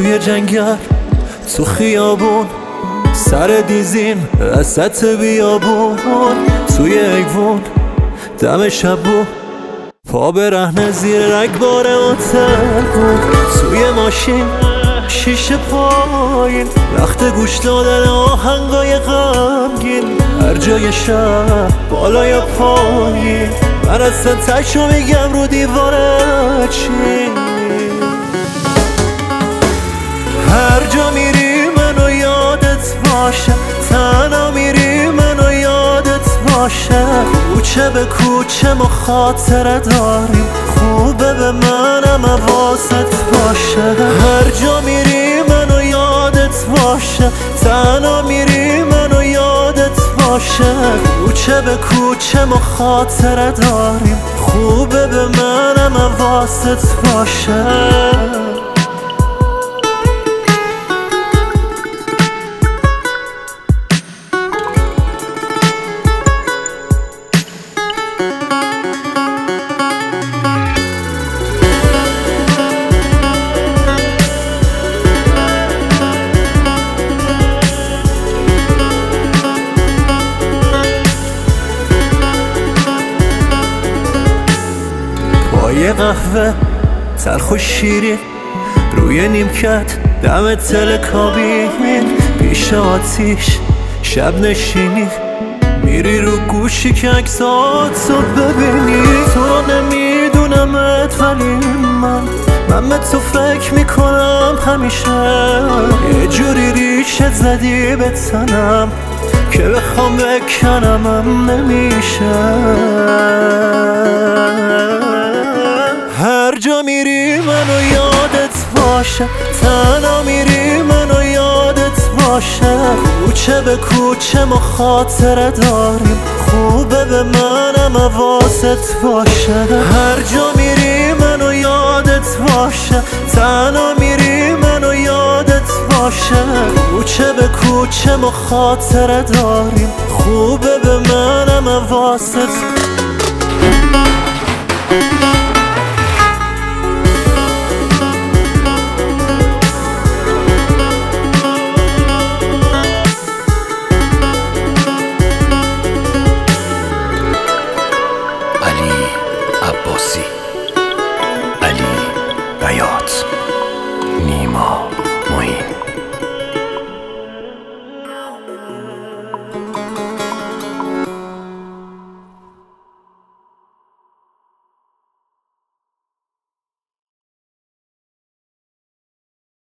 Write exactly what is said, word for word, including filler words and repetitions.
توی جنگل تو خیابون سر دیزیم وسط بیابون توی ایوون دم شبون پا برهنه زیر رگبار هتل بود توی ماشین شیشه پایین وقت گوش دادن آهنگای غمگین هر جای شهر بالای پایین من اصلا تشو میگم رو دیواره چی هر جا میری منو یادت باشه تنها میری منو یادت باشه کوچه به کوچه ما خاطره داریم خوبه به منم حواست باشه هر جا میری منو یادت باشه تنها میری منو یادت باشه کوچه به کوچه ما خاطره داریم خوبه به منم حواست باشه یه قهوه تلخ و شیرین روی نیمکت دم تل کابین پیش آتیش شب نشینی میری رو گوشی که عکساتو ببینی تو رو نمیدونمت ولی من من به تو فکر میکنم همیشه یه جوری ریشه زدی به تنم که بخوام بکنمم نمیشه هر جا میری منو یادت باشه تنها میری منو یادت باشه کوچه به کوچه ما خاطره داریم خوبه به منم حواست باشه هر جا میری منو یادت باشه تنها میری منو یادت باشه کوچه به کوچه ما خاطره داریم خوبه به منم حواست علی عباسی علی بیات